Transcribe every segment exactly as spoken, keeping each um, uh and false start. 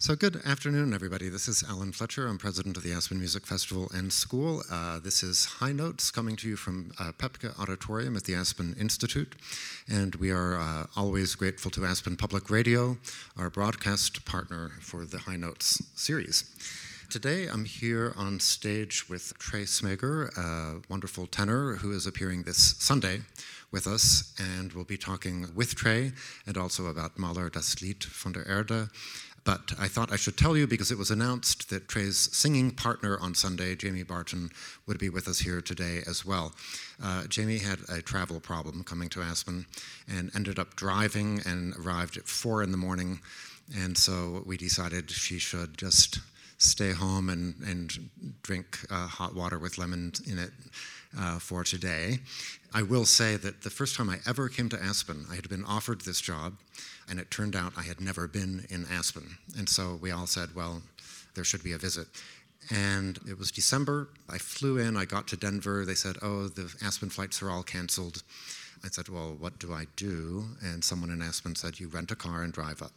So good afternoon, everybody. This is Alan Fletcher. I'm president of the Aspen Music Festival and School. Uh, this is High Notes coming to you from uh, Pepke Auditorium at the Aspen Institute. And we are uh, always grateful to Aspen Public Radio, our broadcast partner for the High Notes series. Today I'm here on stage with Trey Smager, a wonderful tenor who is appearing this Sunday with us, and we'll be talking with Trey and also about Mahler das Lied von der Erde. But I thought I should tell you, because it was announced that Trey's singing partner on Sunday, Jamie Barton, would be with us here today as well. Uh, Jamie had a travel problem coming to Aspen and ended up driving and arrived at four in the morning, and so we decided she should just stay home and, and drink uh, hot water with lemon in it uh, for today. I will say that the first time I ever came to Aspen, I had been offered this job, and it turned out I had never been in Aspen. And so we all said, well, there should be a visit. And it was December. I flew in. I got to Denver. They said, oh, the Aspen flights are all canceled. I said, well, what do I do? And someone in Aspen said, you rent a car and drive up.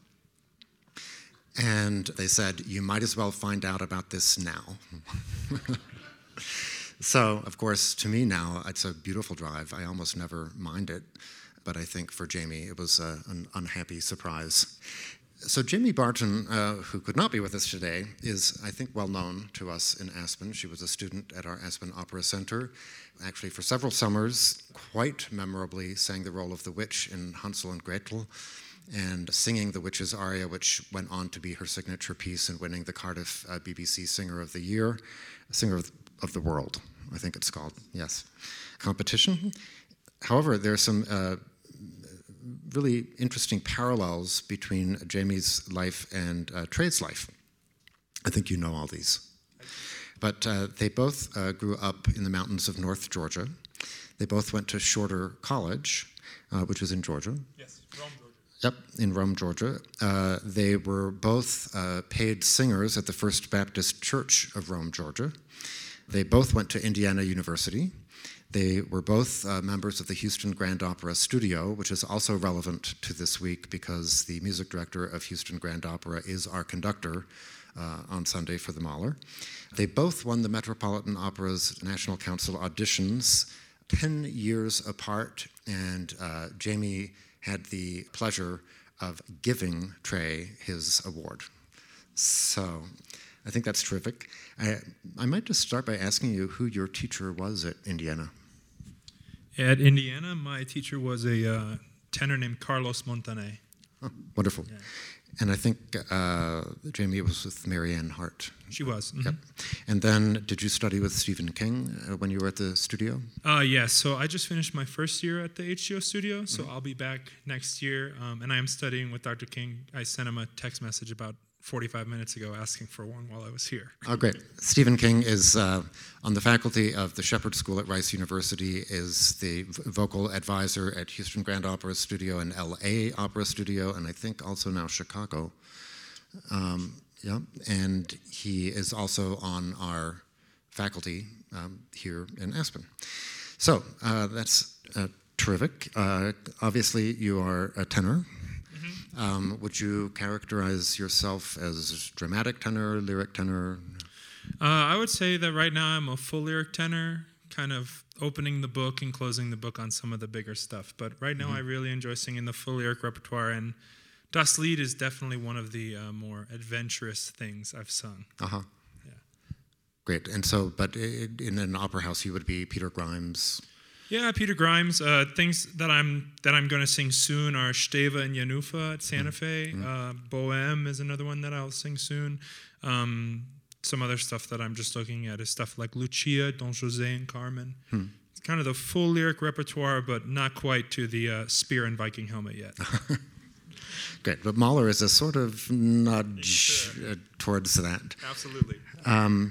And they said, you might as well find out about this now. So, of course, to me now, it's a beautiful drive. I almost never mind it. But I think for Jamie, it was uh, an unhappy surprise. So Jamie Barton, uh, who could not be with us today, is, I think, well known to us in Aspen. She was a student at our Aspen Opera Center. Actually, for several summers, quite memorably sang the role of the witch in Hansel and Gretel, and singing the witch's aria, which went on to be her signature piece and winning the Cardiff uh, B B C Singer of the Year, Singer of, of the World, I think it's called, yes, competition. However, there are some uh, really interesting parallels between Jamie's life and uh, Trey's life. I think you know all these. But uh, they both uh, grew up in the mountains of North Georgia. They both went to Shorter College, uh, which is in Georgia. Yes, Rome, Georgia. Yep, in Rome, Georgia. Uh, they were both uh, paid singers at the First Baptist Church of Rome, Georgia. They both went to Indiana University. They were both uh, members of the Houston Grand Opera Studio, which is also relevant to this week because the music director of Houston Grand Opera is our conductor uh, on Sunday for the Mahler. They both won the Metropolitan Opera's National Council auditions ten years apart, and uh, Jamie had the pleasure of giving Trey his award. So I think that's terrific. I, I might just start by asking you who your teacher was at Indiana. At Indiana, my teacher was a uh, tenor named Carlos Montané. Oh, wonderful. Yeah. And I think uh, Jamie was with Marianne Hart. She was. Mm-hmm. Yep. And then did you study with Stephen King uh, when you were at the studio? Uh, yes. Yeah, so I just finished my first year at the H G O studio, so mm-hmm. I'll be back next year. Um, and I am studying with Doctor King. I sent him a text message about forty-five minutes ago asking for one while I was here. Oh, great. Stephen King is uh, on the faculty of the Shepherd School at Rice University, is the v- vocal advisor at Houston Grand Opera Studio and L A Opera Studio, and I think also now Chicago. Um, yeah, and he is also on our faculty um, here in Aspen. So uh, that's uh, terrific. Uh, obviously, you are a tenor. Um, would you characterize yourself as dramatic tenor, lyric tenor? Uh, I would say that right now I'm a full lyric tenor, kind of opening the book and closing the book on some of the bigger stuff. But right now mm-hmm. I really enjoy singing the full lyric repertoire, and Das Lied is definitely one of the uh, more adventurous things I've sung. Uh-huh. Yeah. Great. And so, but in an opera house, you would be Peter Grimes? Yeah, Peter Grimes. Uh, things that I'm that I'm going to sing soon are Steva and Janufa at Santa Fe. Mm-hmm. Uh, Bohème is another one that I'll sing soon. Um, some other stuff that I'm just looking at is stuff like Lucia, Don José, and Carmen. Hmm. It's kind of the full lyric repertoire, but not quite to the uh, spear and Viking helmet yet. Great, but Mahler is a sort of nudge sure. uh, towards that. Absolutely. Um,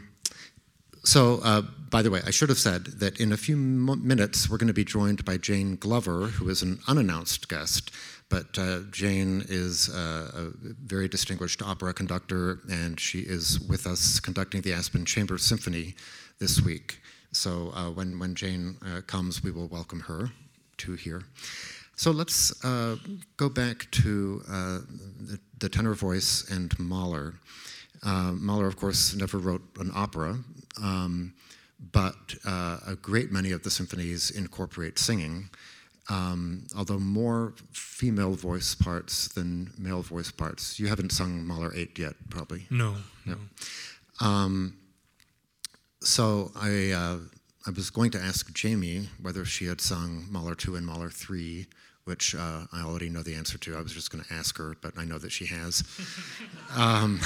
So, uh, by the way, I should have said that in a few mo- minutes we're going to be joined by Jane Glover, who is an unannounced guest, but uh, Jane is uh, a very distinguished opera conductor, and she is with us conducting the Aspen Chamber Symphony this week. So uh, when, when Jane uh, comes, we will welcome her to here. So let's uh, go back to uh, the the tenor voice and Mahler. Uh, Mahler, of course, never wrote an opera, um, but uh, a great many of the symphonies incorporate singing, um, although more female voice parts than male voice parts. You haven't sung Mahler eight yet, probably. No. No. Um, so I, uh, I was going to ask Jamie whether she had sung Mahler two and Mahler three, which uh, I already know the answer to. I was just going to ask her, but I know that she has. um,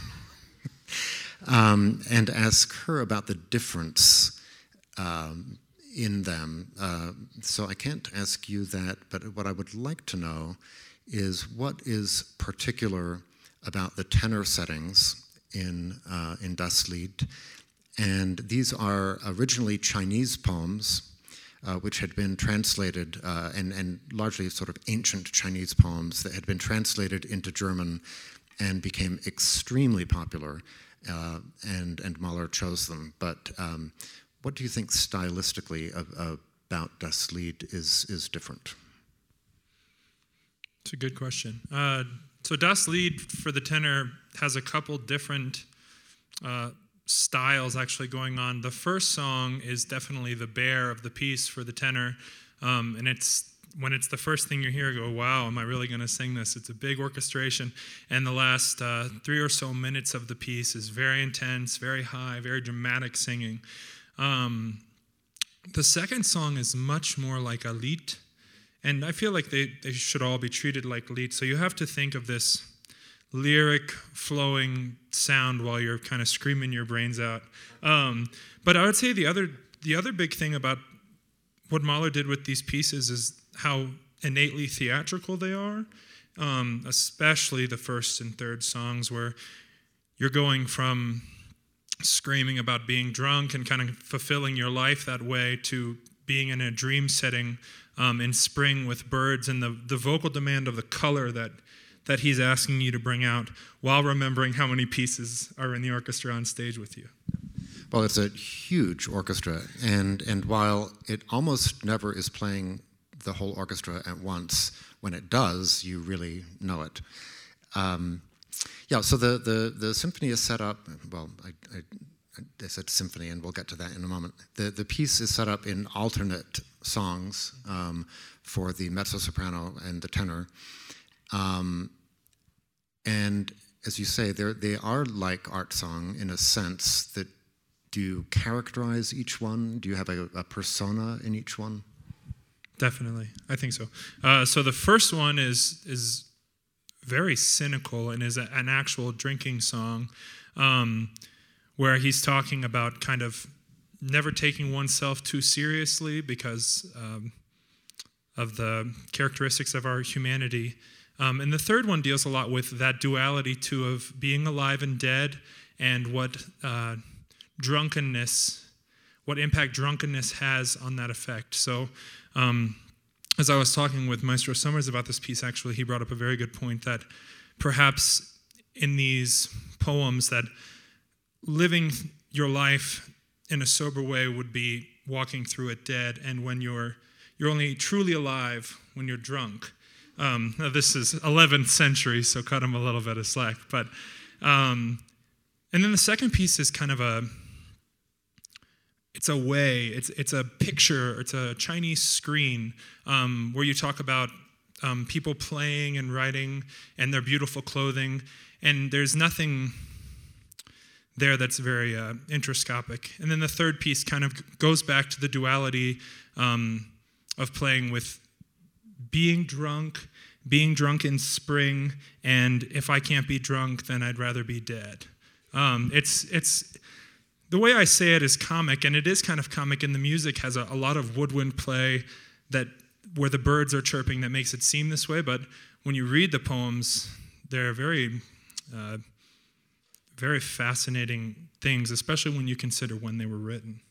um, and ask her about the difference um, in them. Uh, so I can't ask you that, but what I would like to know is what is particular about the tenor settings in, uh, in Das Lied. And these are originally Chinese poems, Uh, which had been translated, uh, and, and largely sort of ancient Chinese poems that had been translated into German and became extremely popular, uh, and, and Mahler chose them. But um, what do you think stylistically of, of, about Das Lied is, is different? It's a good question. Uh, so Das Lied for the tenor has a couple different uh, styles actually going on. The first song is definitely the bear of the piece for the tenor, um, and it's when it's the first thing you hear, go, wow, am I really going to sing this? It's a big orchestration, and the last uh, three or so minutes of the piece is very intense, very high, very dramatic singing. Um, the second song is much more like a Lied, and I feel like they, they should all be treated like Lied, so you have to think of this lyric flowing sound while you're kind of screaming your brains out. Um, but I would say the other the other big thing about what Mahler did with these pieces is how innately theatrical they are, um, especially the first and third songs where you're going from screaming about being drunk and kind of fulfilling your life that way to being in a dream setting um, in spring with birds, and the, the vocal demand of the color that that he's asking you to bring out while remembering how many pieces are in the orchestra on stage with you. Well, it's a huge orchestra, and, and while it almost never is playing the whole orchestra at once, when it does, you really know it. Um, yeah, so the, the, the symphony is set up, well, I, I, I said symphony, and we'll get to that in a moment. The, the piece is set up in alternate songs um, for the mezzo-soprano and the tenor. Um, and as you say, they are like art song in a sense that, do you characterize each one? Do you have a, a persona in each one? Definitely, I think so. Uh, so the first one is is very cynical and is a, an actual drinking song, um, where he's talking about kind of never taking oneself too seriously because um, of the characteristics of our humanity. Um, and the third one deals a lot with that duality, too, of being alive and dead, and what uh, drunkenness, what impact drunkenness has on that effect. So um, as I was talking with Maestro Summers about this piece, actually, he brought up a very good point that perhaps in these poems that living your life in a sober way would be walking through it dead, and when you're you're only truly alive when you're drunk. Um, now this is eleventh century, so cut him a little bit of slack. But, um, and then the second piece is kind of a, it's a way, it's it's a picture, it's a Chinese screen um, where you talk about um, people playing and writing and their beautiful clothing, and there's nothing there that's very uh, introscopic. And then the third piece kind of goes back to the duality um, of playing with being drunk, being drunk in spring, and if I can't be drunk, then I'd rather be dead. Um, it's it's the way I say it is comic, and it is kind of comic, and the music has a, a lot of woodwind play that where the birds are chirping that makes it seem this way, but when you read the poems, they're very, uh, very fascinating things, especially when you consider when they were written.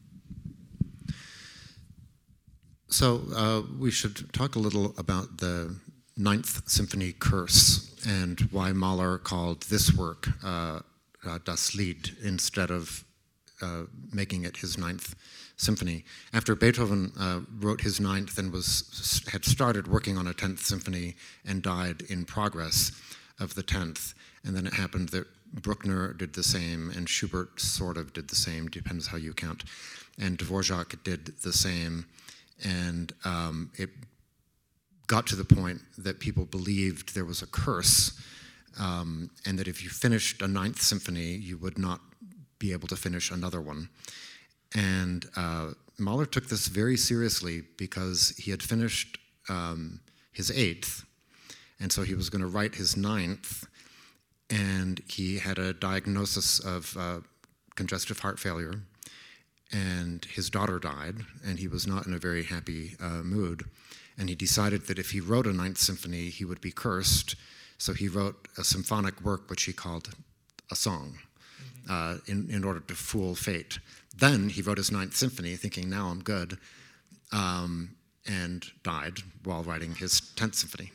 So uh, we should talk a little about the Ninth Symphony Curse and why Mahler called this work uh, uh, Das Lied instead of uh, making it his Ninth Symphony. After Beethoven uh, wrote his Ninth and was had started working on a Tenth Symphony and died in progress, of the tenth, and then it happened that Bruckner did the same, and Schubert sort of did the same, depends how you count, and Dvorak did the same, and um, it got to the point that people believed there was a curse, um, and that if you finished a ninth symphony, you would not be able to finish another one. And uh, Mahler took this very seriously because he had finished um, his eighth, and so he was going to write his ninth, and he had a diagnosis of uh, congestive heart failure, and his daughter died, and he was not in a very happy uh, mood. And he decided that if he wrote a ninth symphony, he would be cursed. So he wrote a symphonic work which he called a song, mm-hmm. uh, in, in order to fool fate. Then he wrote his ninth symphony, thinking, now I'm good, um, and died while writing his tenth symphony.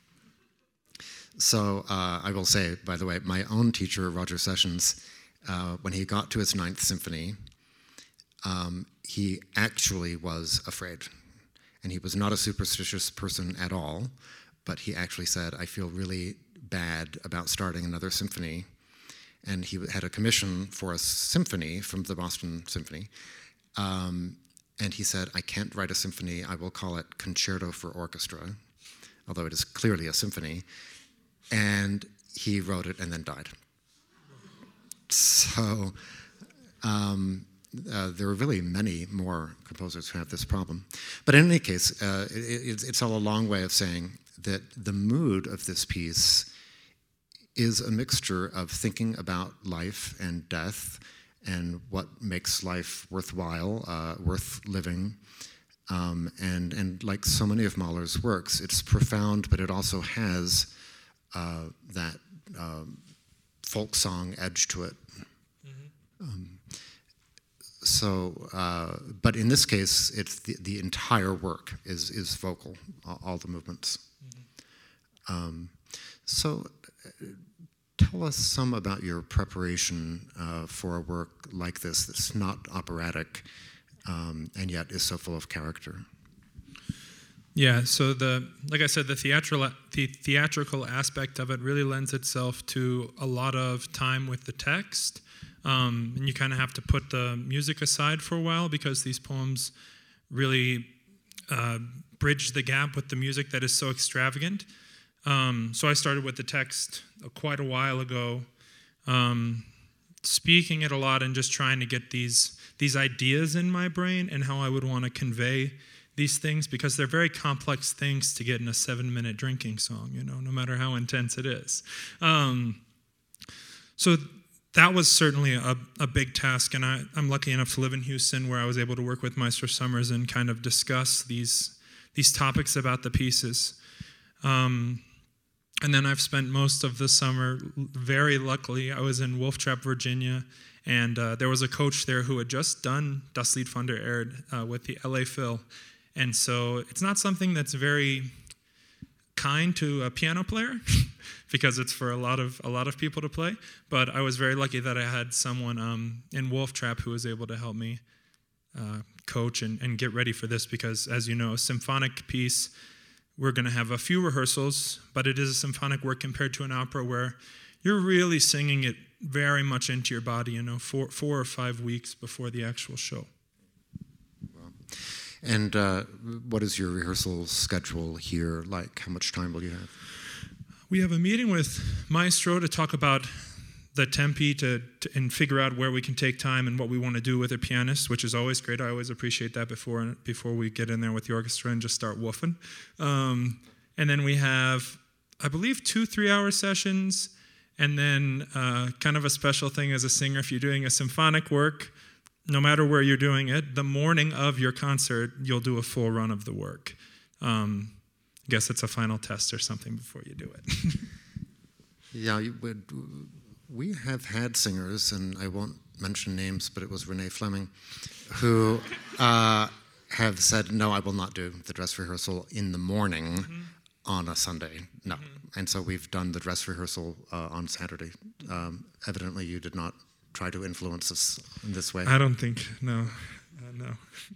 So uh, I will say, by the way, my own teacher, Roger Sessions, uh, when he got to his ninth symphony, um, he actually was afraid. And he was not a superstitious person at all, but he actually said, I feel really bad about starting another symphony. And he had a commission for a symphony from the Boston Symphony. Um, and he said, I can't write a symphony, I will call it Concerto for Orchestra, although it is clearly a symphony. And he wrote it and then died. So, um, Uh, there are really many more composers who have this problem. But in any case, uh, it, it's all a long way of saying that the mood of this piece is a mixture of thinking about life and death and what makes life worthwhile, uh, worth living. Um, and, and like so many of Mahler's works, it's profound, but it also has uh, that um, folk song edge to it. Mm-hmm. um, So, uh, but in this case, it's the, the entire work is is vocal, all, all the movements. Mm-hmm. um, so, uh, tell us some about your preparation uh, for a work like this that's not operatic, um, and yet is so full of character. Yeah. So the like I said, the theatrical the theatrical aspect of it really lends itself to a lot of time with the text. Um, and you kind of have to put the music aside for a while because these poems really uh, bridge the gap with the music that is so extravagant. Um, so I started with the text quite a while ago, um, speaking it a lot and just trying to get these these ideas in my brain and how I would want to convey these things, because they're very complex things to get in a seven-minute drinking song, you know, no matter how intense it is. Um, so that was certainly a, a big task, and I, I'm lucky enough to live in Houston where I was able to work with Maestro Summers and kind of discuss these these topics about the pieces. Um, and then I've spent most of the summer, very luckily, I was in Wolf Trap, Virginia, and uh, there was a coach there who had just done Das Lied von der Erde uh, with the L A Phil. And so it's not something that's very kind to a piano player because it's for a lot of a lot of people to play. But I was very lucky that I had someone um, in Wolf Trap who was able to help me uh, coach and, and get ready for this, because, as you know, a symphonic piece, we're going to have a few rehearsals, but it is a symphonic work compared to an opera where you're really singing it very much into your body, you know, four, four or five weeks before the actual show. Wow. And uh, what is your rehearsal schedule here like? How much time will you have? We have a meeting with Maestro to talk about the tempi to, to and figure out where we can take time and what we want to do with a pianist, which is always great. I always appreciate that before before we get in there with the orchestra and just start woofing. Um, and then we have, I believe, two three-hour sessions, and then uh, kind of a special thing as a singer. If you're doing a symphonic work, no matter where you're doing it, the morning of your concert, you'll do a full run of the work. Um, I guess it's a final test or something before you do it. Yeah, you would, we have had singers, and I won't mention names, but it was Renee Fleming, who uh, have said, no, I will not do the dress rehearsal in the morning mm-hmm. on a Sunday. No. Mm-hmm. And so we've done the dress rehearsal uh, on Saturday. Um, evidently, you did not try to influence us in this way. I don't think, no, uh, no.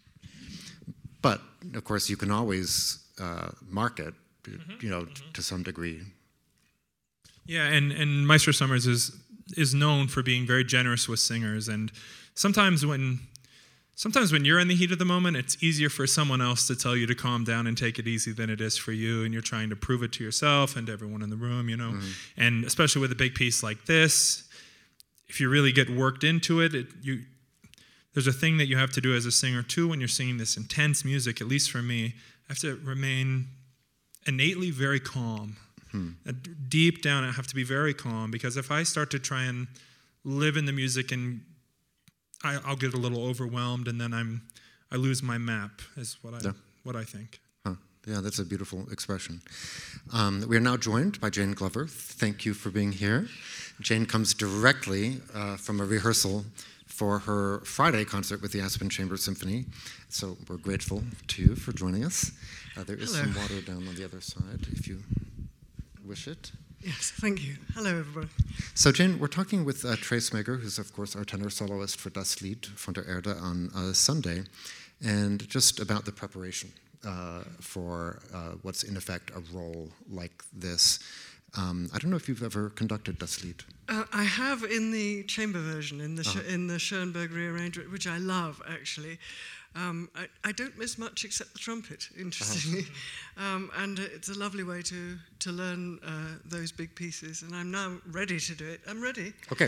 But, of course, you can always uh, mark it, mm-hmm. you know, mm-hmm. to some degree. Yeah, and, and Maestro Summers is is known for being very generous with singers, and sometimes when sometimes when you're in the heat of the moment, it's easier for someone else to tell you to calm down and take it easy than it is for you, and you're trying to prove it to yourself and to everyone in the room, you know. Mm. And especially with a big piece like this, if you really get worked into it, it you there's a thing that you have to do as a singer too when you're singing this intense music, at least for me. I have to remain innately very calm. Hmm. Deep down, I have to be very calm, because if I start to try and live in the music, and I, I'll get a little overwhelmed, and then I'm I lose my map, is what I yeah. what I think. Huh. Yeah, that's a beautiful expression. Um, we are now joined by Jane Glover. Thank you for being here. Jane comes directly uh, from a rehearsal for her Friday concert with the Aspen Chamber Symphony. So we're grateful to you for joining us. Uh, there is Hello. Some water down on the other side, if you wish it. Yes, thank you. Hello, everybody. So, Jane, we're talking with uh, Trace Mager, who's, of course, our tenor soloist for Das Lied von der Erde on uh, Sunday, and just about the preparation uh, for uh, what's, in effect, a role like this. Um, I don't know if you've ever conducted Das Lied. Uh, I have in the chamber version, in the uh-huh. in the Schoenberg rearrangement, which I love, actually. Um, I, I don't miss much except the trumpet, interestingly. Uh-huh. Um, and it's a lovely way to, to learn uh, those big pieces. And I'm now ready to do it. I'm ready. Okay.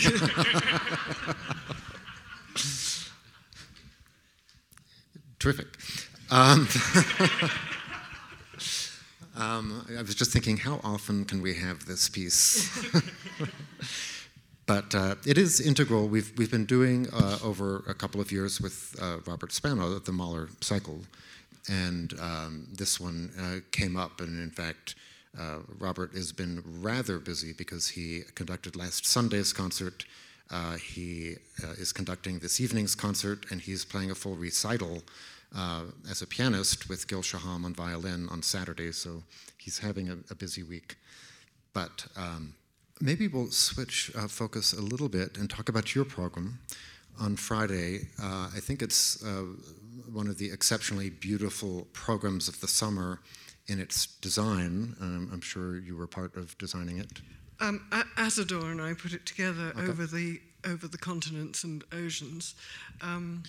Terrific. Um, um, I was just thinking, how often can we have this piece? But uh, it is integral. We've we've been doing uh, over a couple of years with uh, Robert Spano the Mahler cycle, and um, this one uh, came up. And in fact, uh, Robert has been rather busy because he conducted last Sunday's concert. Uh, he uh, is conducting this evening's concert, and he's playing a full recital uh, as a pianist with Gil Shaham on violin on Saturday. So he's having a, a busy week, but. Um, Maybe we'll switch uh, focus a little bit and talk about your program on Friday. Uh, I think it's uh, one of the exceptionally beautiful programs of the summer in its design. Um, I'm sure you were part of designing it. Um, Azador and I put it together okay. over the over the continents and oceans. Um,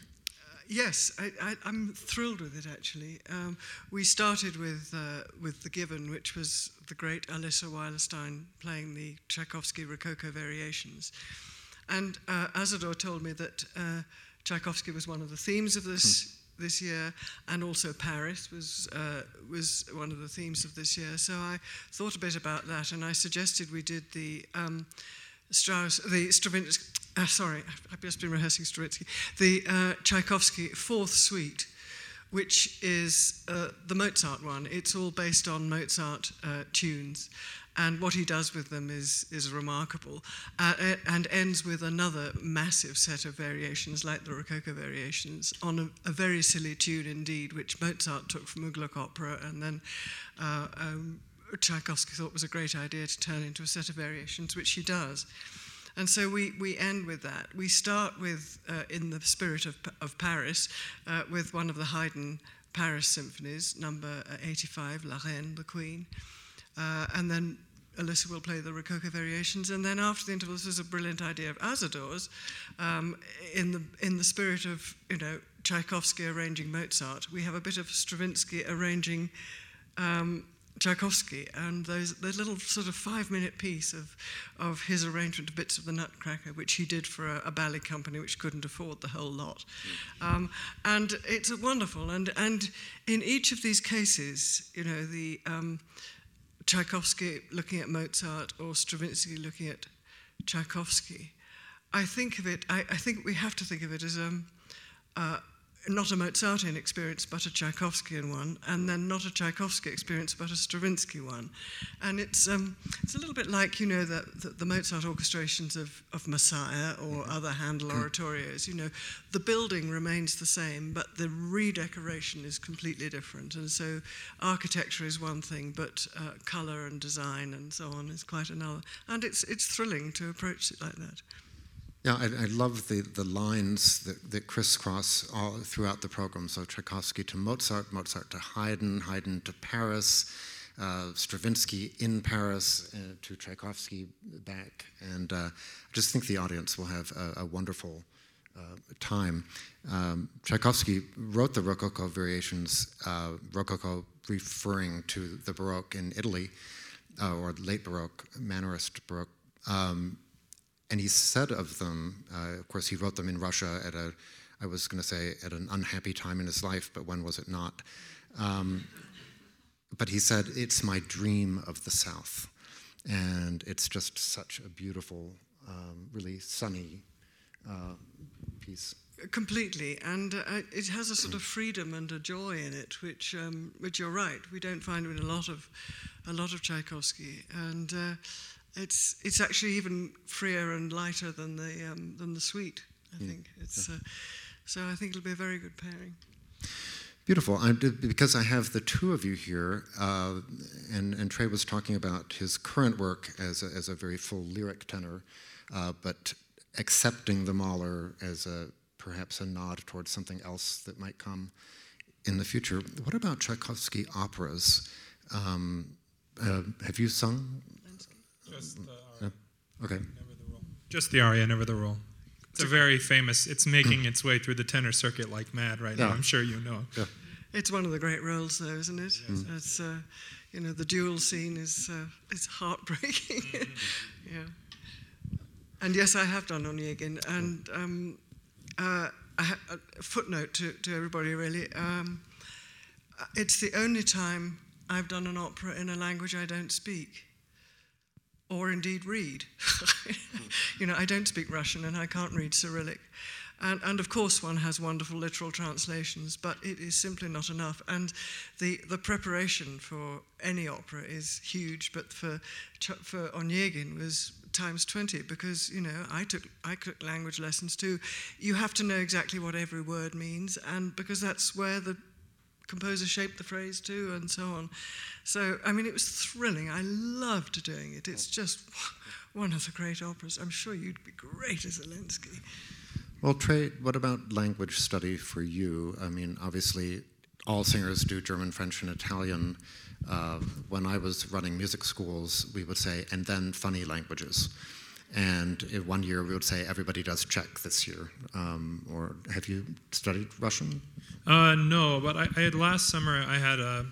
Yes, I, I, I'm thrilled with it, actually. Um, we started with uh, with The Given, which was the great Alissa Weilerstein playing the Tchaikovsky Rococo variations. And uh, Azador told me that uh, Tchaikovsky was one of the themes of this hmm. this year, and also Paris was uh, was one of the themes of this year. So I thought a bit about that, and I suggested we did the um, Strauss, the Stravinsky. Uh, sorry, I've just been rehearsing Stravinsky. The uh, Tchaikovsky Fourth Suite, which is uh, the Mozart one. It's all based on Mozart uh, tunes, and what he does with them is is remarkable, uh, and ends with another massive set of variations, like the Rococo variations, on a, a very silly tune indeed, which Mozart took from a Gluck opera, and then uh, um, Tchaikovsky thought was a great idea to turn into a set of variations, which he does. And so we, we end with that. We start with, uh, in the spirit of, of Paris, uh, with one of the Haydn Paris symphonies, number eighty-five, La Reine, the Queen. Uh, and then Alissa will play the Rococo variations. And then after the interval, this was a brilliant idea of Azador's, um, in the in the spirit of, you know, Tchaikovsky arranging Mozart. We have a bit of Stravinsky arranging um, Tchaikovsky, and those the little sort of five-minute piece of of his arrangement of Bits of the Nutcracker, which he did for a, a ballet company which couldn't afford the whole lot. Mm-hmm. um, and it's wonderful. And and in each of these cases, you know, the um, Tchaikovsky looking at Mozart or Stravinsky looking at Tchaikovsky, I think of it. I, I think we have to think of it as um. Uh, not a Mozartian experience, but a Tchaikovskyan one, and then not a Tchaikovsky experience, but a Stravinsky one. And it's um, it's a little bit like, you know, the, the, the Mozart orchestrations of, of Messiah or other Handel oratorios. You know, the building remains the same, but the redecoration is completely different. And so architecture is one thing, but uh, color and design and so on is quite another. And it's it's thrilling to approach it like that. Yeah, I, I love the, the lines that, that crisscross all throughout the program. So Tchaikovsky to Mozart, Mozart to Haydn, Haydn to Paris, uh, Stravinsky in Paris uh, to Tchaikovsky back. And uh, I just think the audience will have a, a wonderful uh, time. Um, Tchaikovsky wrote the Rococo variations, uh, Rococo referring to the Baroque in Italy, uh, or late Baroque, Mannerist Baroque. Um, and he said of them, uh, of course he wrote them in Russia at a, I was going to say at an unhappy time in his life, but when was it not? Um, but he said, it's my dream of the South. And it's just such a beautiful, um, really sunny uh, piece. Completely, and uh, it has a sort of freedom and a joy in it, which, um, which you're right, we don't find in a lot of, a lot of Tchaikovsky, and uh, it's it's actually even freer and lighter than the um, than the suite. I mm. think it's uh, so. I think it'll be a very good pairing. Beautiful. I did, because I have the two of you here, uh, and and Trey was talking about his current work as a, as a very full lyric tenor, uh, but accepting the Mahler as a perhaps a nod towards something else that might come in the future. What about Tchaikovsky operas? Um, uh, have you sung? Just the aria. Uh, okay. Never the roll. Just the aria, never the roll. It's a very famous, it's making its way through the tenor circuit like mad right yeah. now. I'm sure you know. Yeah. It's one of the great roles, though, isn't it? Yes. Mm. It's, uh, you know, the duel scene is uh, it's heartbreaking. Mm-hmm. Yeah. And yes, I have done Onegin, and um, uh, I ha- a footnote to, to everybody, really. Um, it's the only time I've done an opera in a language I don't speak, or indeed read. You know, I don't speak Russian, and I can't read Cyrillic. And, and of course, one has wonderful literal translations, but it is simply not enough. And the, the preparation for any opera is huge, but for for Onegin was times twenty, because, you know, I took I took language lessons too. You have to know exactly what every word means, and because that's where the composer shaped the phrase too, and so on. So, I mean, it was thrilling. I loved doing it. It's just one of the great operas. I'm sure you'd be great as Zelensky. Well, Trey, what about language study for you? I mean, obviously, all singers do German, French, and Italian. Uh, when I was running music schools, we would say, and then funny languages. And in one year, we would say, everybody does Czech this year. Um, or have you studied Russian? Uh, no, but I, I had last summer, I had a,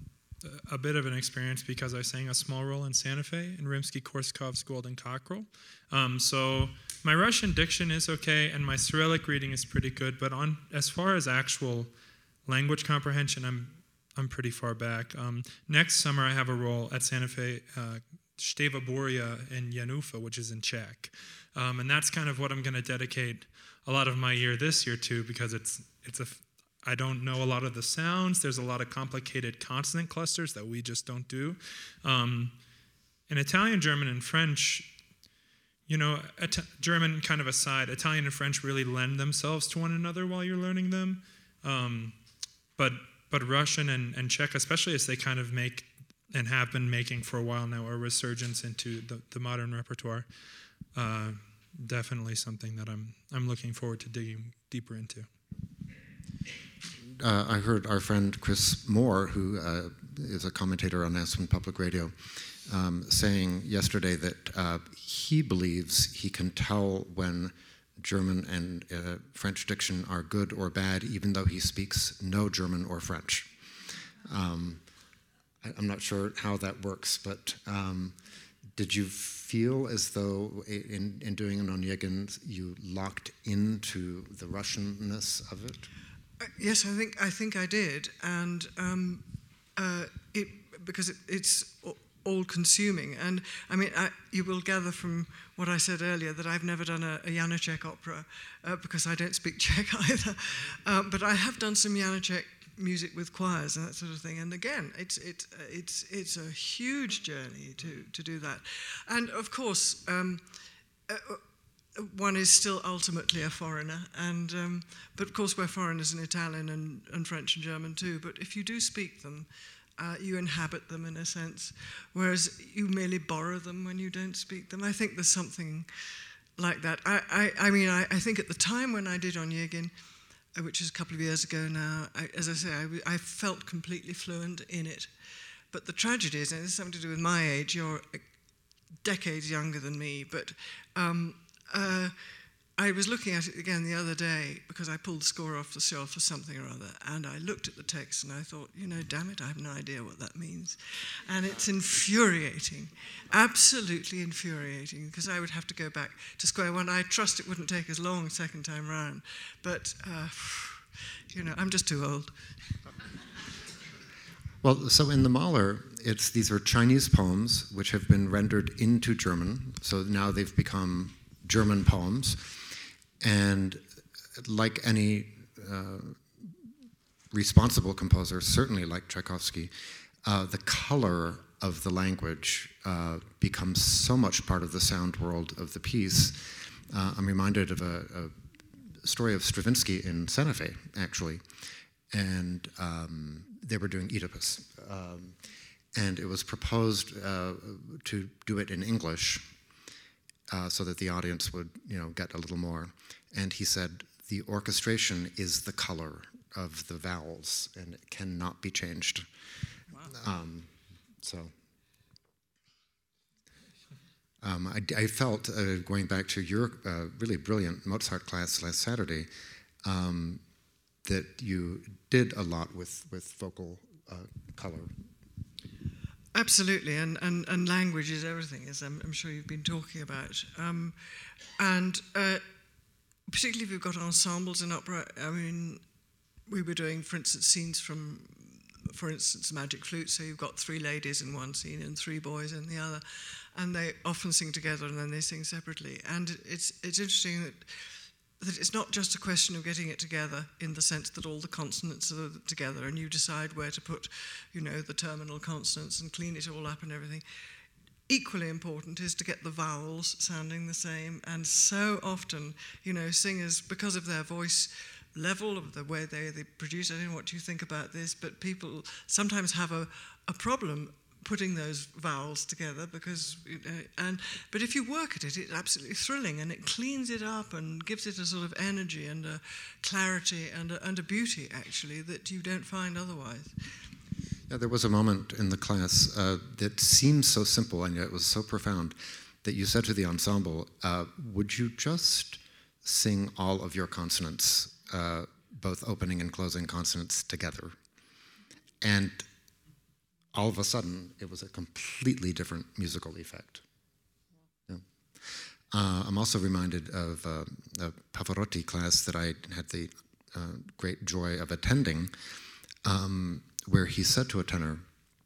a bit of an experience because I sang a small role in Santa Fe in Rimsky-Korsakov's Golden Cockerel. Um, so my Russian diction is okay, and my Cyrillic reading is pretty good, but on as far as actual language comprehension, I'm I'm pretty far back. Um, next summer, I have a role at Santa Fe, uh, Števa Boria in Janufa, which is in Czech. Um, and that's kind of what I'm going to dedicate a lot of my year this year to, because it's it's a I don't know a lot of the sounds. There's a lot of complicated consonant clusters that we just don't do. Um, in Italian, German, and French, you know, It- German kind of aside, Italian and French really lend themselves to one another while you're learning them. Um, but but Russian and, and Czech, especially as they kind of make and have been making for a while now a resurgence into the, the modern repertoire, uh, definitely something that I'm I'm looking forward to digging deeper into. Uh, I heard our friend Chris Moore, who uh, is a commentator on Aspen Public Radio, um, saying yesterday that uh, he believes he can tell when German and uh, French diction are good or bad, even though he speaks no German or French. Um, I, I'm not sure how that works, but um, did you feel as though in, in doing an Onegin you locked into the Russianness of it? Uh, yes, I think I think I did, and um, uh, it because it, it's all-consuming. And I mean, I, you will gather from what I said earlier that I've never done a, a Janacek opera uh, because I don't speak Czech either. Uh, but I have done some Janacek music with choirs and that sort of thing. And again, it's it's it's it's a huge journey to to do that. And of course. Um, uh, One is still ultimately a foreigner, and um, but of course we're foreigners in Italian and, and French and German too. But if you do speak them, uh, you inhabit them in a sense, whereas you merely borrow them when you don't speak them. I think there's something like that. I, I, I mean, I, I think at the time when I did Onegin, uh, which is a couple of years ago now, I, as I say, I, I felt completely fluent in it. but the tragedy is, and this has something to do with my age, you're decades younger than me, but um, uh, I was looking at it again the other day because I pulled the score off the shelf for something or other, and I looked at the text and I thought, you know, damn it, I have no idea what that means. And it's infuriating, absolutely infuriating, because I would have to go back to square one. I trust it wouldn't take as long second time round, but, uh, you know, I'm just too old. Well, so in the Mahler, it's, these are Chinese poems which have been rendered into German, so now they've become German poems. And like any uh, responsible composer, certainly like Tchaikovsky, uh, the color of the language uh, becomes so much part of the sound world of the piece. Uh, I'm reminded of a, a story of Stravinsky in Santa Fe, actually. And um, they were doing Oedipus. Um, and it was proposed uh, to do it in English, Uh, so that the audience would, you know, get a little more. And he said, the orchestration is the color of the vowels, and it cannot be changed. Wow. Um, so, um, I, I felt, uh, going back to your uh, really brilliant Mozart class last Saturday, um, that you did a lot with, with vocal uh, color. Absolutely, and, and, and language is everything, as I'm, I'm sure you've been talking about. Um, and uh, particularly if you've got ensembles in opera, I mean, we were doing, for instance, scenes from, for instance, Magic Flute, so you've got three ladies in one scene and three boys in the other, and they often sing together and then they sing separately. And it's, it's interesting that that it's not just a question of getting it together in the sense that all the consonants are together and you decide where to put, you know, the terminal consonants and clean it all up and everything. Equally important is to get the vowels sounding the same, and so often, you know, singers, because of their voice level, of the way they, they produce, I don't know what you think about this, but people sometimes have a, a problem putting those vowels together because, you know, and but if you work at it, it's absolutely thrilling, and it cleans it up and gives it a sort of energy and a clarity and a, and a beauty, actually, that you don't find otherwise. Yeah, there was a moment in the class uh, that seemed so simple, and yet it was so profound, that you said to the ensemble, uh, would you just sing all of your consonants, uh, both opening and closing consonants, together? And all of a sudden, it was a completely different musical effect. Yeah. Uh, I'm also reminded of uh, a Pavarotti class that I had the uh, great joy of attending, um, where he said to a tenor,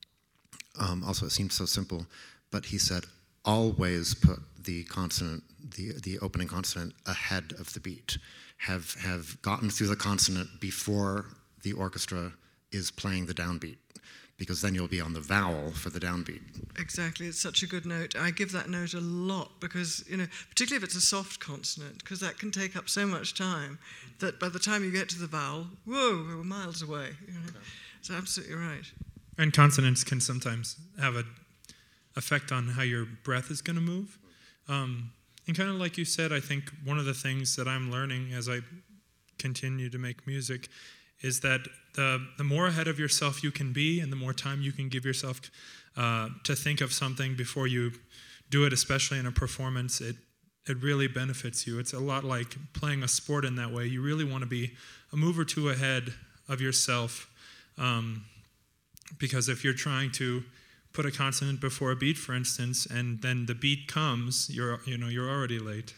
um, also it seemed so simple, but he said, always put the consonant, the, the opening consonant ahead of the beat. Have, have gotten through the consonant before the orchestra is playing the downbeat, because then you'll be on the vowel for the downbeat. Exactly, it's such a good note. I give that note a lot because, you know, particularly if it's a soft consonant, because that can take up so much time that by the time you get to the vowel, whoa, we're miles away. You know? Okay. It's absolutely right. And consonants can sometimes have an effect on how your breath is going to move. Um, and kind of like you said, I think one of the things that I'm learning as I continue to make music is that the, the more ahead of yourself you can be and the more time you can give yourself uh, to think of something before you do it, especially in a performance, it, it really benefits you. It's a lot like playing a sport in that way. You really want to be a move or two ahead of yourself, um, because if you're trying to put a consonant before a beat, for instance, and then the beat comes, you're, you know, you're already late.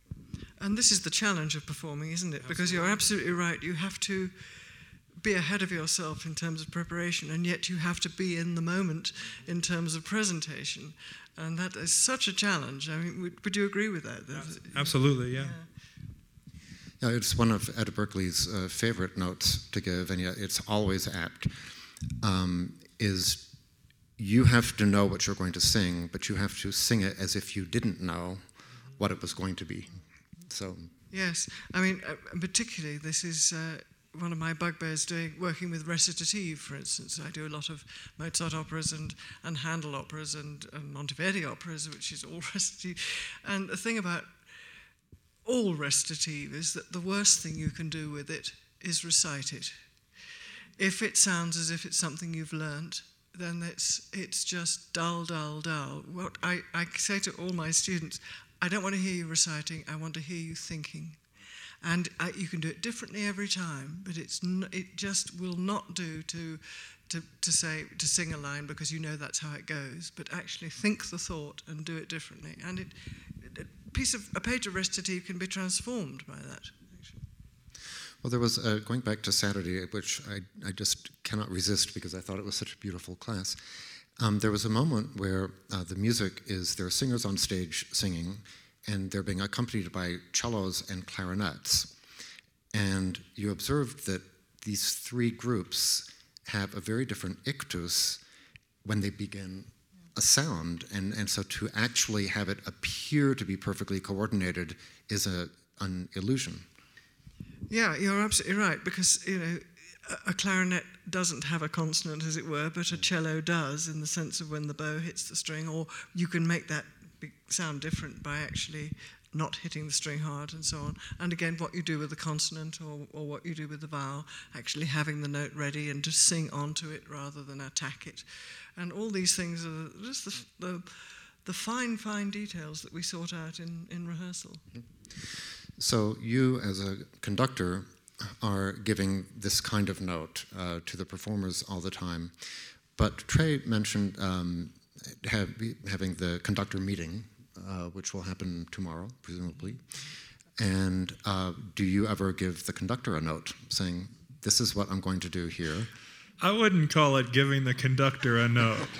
And this is the challenge of performing, isn't it? Absolutely. Because you're absolutely right. You have to be ahead of yourself in terms of preparation, and yet you have to be in the moment in terms of presentation. And that is such a challenge. I mean, would, would you agree with that? Absolutely, yeah. yeah. Yeah, it's one of Ed Berkeley's uh, favorite notes to give, and yet it's always apt, um, is you have to know what you're going to sing, but you have to sing it as if you didn't know what it was going to be. So. Yes, I mean, uh, particularly this is uh, one of my bugbears doing, working with recitative, for instance. I do a lot of Mozart operas and, and Handel operas and, and Monteverdi operas, which is all recitative. And the thing about all recitative is that the worst thing you can do with it is recite it. If it sounds as if it's something you've learnt, then it's it's just dull, dull, dull. What I, I say to all my students, I don't want to hear you reciting, I want to hear you thinking. And I, you can do it differently every time, but it's n- it just will not do to, to to say to sing a line because you know that's how it goes. But actually think the thought and do it differently. And it, a piece of a page of recitative can be transformed by that. Actually. Well, there was uh, going back to Saturday, which I I just cannot resist because I thought it was such a beautiful class. Um, there was a moment where uh, the music is there are singers on stage singing, and they're being accompanied by cellos and clarinets. And you observed that these three groups have a very different ictus when they begin a sound. And, and so to actually have it appear to be perfectly coordinated is a, an illusion. Yeah, you're absolutely right, because, you know, a clarinet doesn't have a consonant, as it were, but a cello does, in the sense of when the bow hits the string, or you can make that sound different by actually not hitting the string hard and so on. And again, what you do with the consonant or, or what you do with the vowel, actually having the note ready and just sing onto it rather than attack it. And all these things are just the, the, the fine, fine details that we sort out in, in rehearsal. So you, as a conductor, are giving this kind of note uh, to the performers all the time. But Trey mentioned um, have, having the conductor meeting, uh, which will happen tomorrow, presumably. And uh, do you ever give the conductor a note saying, this is what I'm going to do here? I wouldn't call it giving the conductor a note.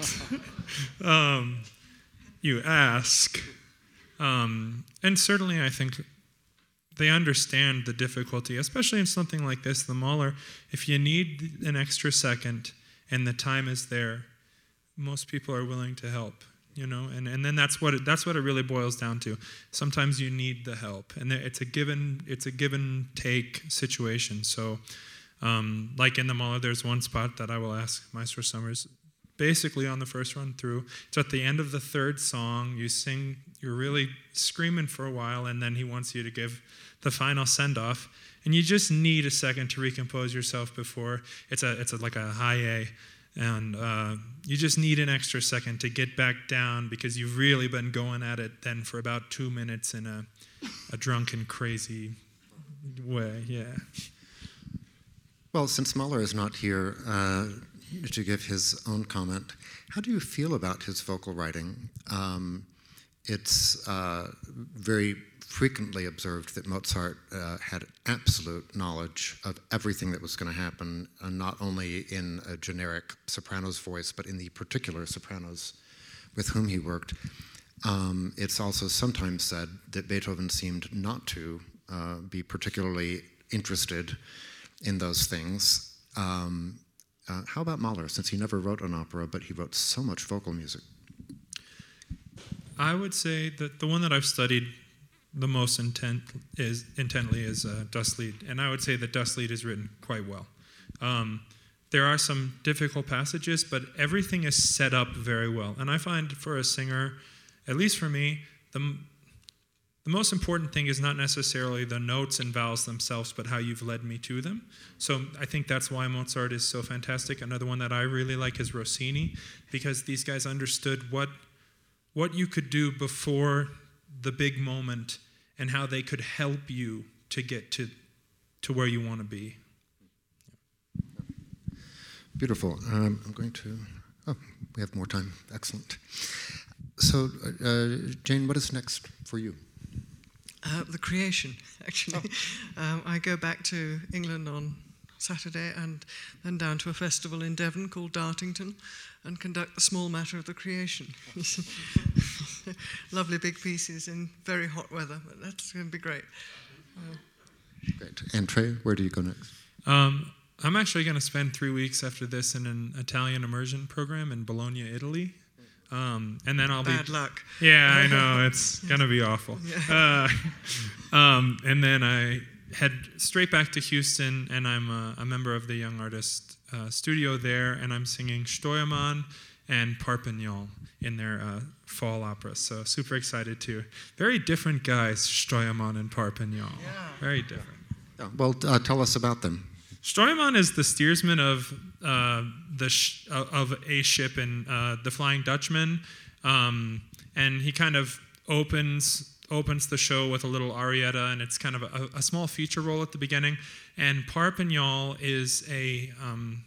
um, you ask. Um, and certainly I think they understand the difficulty, especially in something like this, the Mahler. If you need an extra second and the time is there, most people are willing to help, you know, and, and then that's what it, that's what it really boils down to. Sometimes you need the help, and it's a given it's a give and take situation. So, um, like in the Mahler, there's one spot that I will ask Maestro Summers, basically on the first run through. It's at the end of the third song. You sing, you're really screaming for a while, and then he wants you to give the final send-off, and you just need a second to recompose yourself before. It's a it's a, like a high A, and uh, you just need an extra second to get back down because you've really been going at it then for about two minutes in a, a drunken, crazy way, yeah. Well, since Mahler is not here uh, to give his own comment, how do you feel about his vocal writing? Um, it's uh, very frequently observed that Mozart uh, had absolute knowledge of everything that was going to happen, uh, not only in a generic soprano's voice, but in the particular sopranos with whom he worked. Um, it's also sometimes said that Beethoven seemed not to uh, be particularly interested in those things. Um, uh, how about Mahler, since he never wrote an opera, but he wrote so much vocal music? I would say that the one that I've studied the most intent is intently is uh, Das Lied, and I would say that Das Lied is written quite well. Um, there are some difficult passages, but everything is set up very well. And I find for a singer, at least for me, the, the most important thing is not necessarily the notes and vowels themselves, but how you've led me to them. So I think that's why Mozart is so fantastic. Another one that I really like is Rossini, because these guys understood what what you could do before the big moment and how they could help you to get to to where you want to be. Beautiful. Um, I'm going to, oh, we have more time. Excellent. So, uh, Jane, what is next for you? Uh, the Creation, actually. Oh. Um, I go back to England on Saturday and then down to a festival in Devon called Dartington and conduct the small matter of the Creation. Lovely big pieces in very hot weather, but that's going to be great. Uh, great. And Trey, where do you go next? Um, I'm actually going to spend three weeks after this in an Italian immersion program in Bologna, Italy. Um, and then I'll Bad be... Bad luck. Yeah, I know. It's going to be awful. Yeah. Uh, um, and then I head straight back to Houston, and I'm a, a member of the Young Artist uh, studio there, and I'm singing Steuermann and Parpignon in their uh, fall opera. So super excited too. Very different guys, Steuermann and Parpignon. Yeah. Very different. Yeah. Well, uh, tell us about them. Streumann is the steersman of uh, the sh- of a ship in uh, The Flying Dutchman, um, and he kind of opens opens the show with a little arietta, and it's kind of a, a small feature role at the beginning. And Parpignol is a um,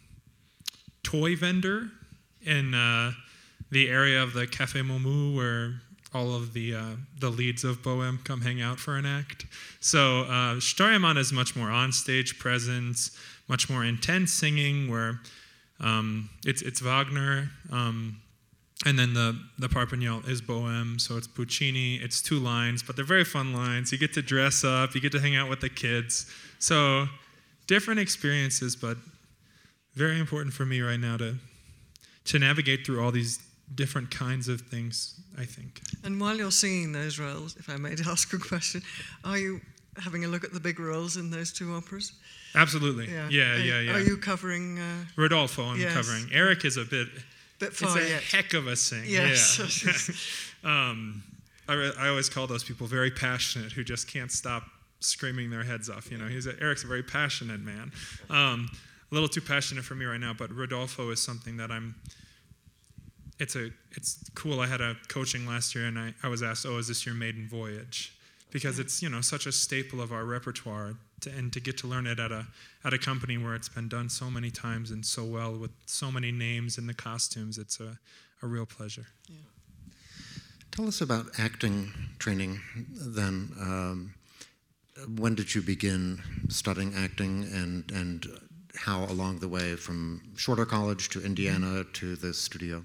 toy vendor in uh, the area of the Café Momu where all of the uh, the leads of Bohème come hang out for an act. So uh, Streumann is much more on-stage presence, much more intense singing, where um, it's it's Wagner, um, and then the the Parpignol is Bohème, so it's Puccini. It's two lines, but they're very fun lines. You get to dress up, you get to hang out with the kids. So different experiences, but very important for me right now to to navigate through all these different kinds of things, I think. And while you're singing those roles, if I may ask a question, are you having a look at the big roles in those two operas? Absolutely. Yeah, yeah, are, yeah. yeah. Are you covering... Uh, Rodolfo I'm yes. covering. Eric is a bit... bit far It's a yet. heck of a sing. Yes. Yeah. um, I, re- I always call those people very passionate who just can't stop screaming their heads off. You know, he's a, Eric's a very passionate man. Um, a little too passionate for me right now, but Rodolfo is something that I'm... It's a it's cool. I had a coaching last year, and I, I was asked, "Oh, is this your maiden voyage?" Because it's you know such a staple of our repertoire, to, and to get to learn it at a at a company where it's been done so many times and so well with so many names in the costumes, it's a, a real pleasure. Yeah. Tell us about acting training. Then, um, when did you begin studying acting, and and how along the way from Shorter College to Indiana to the studio?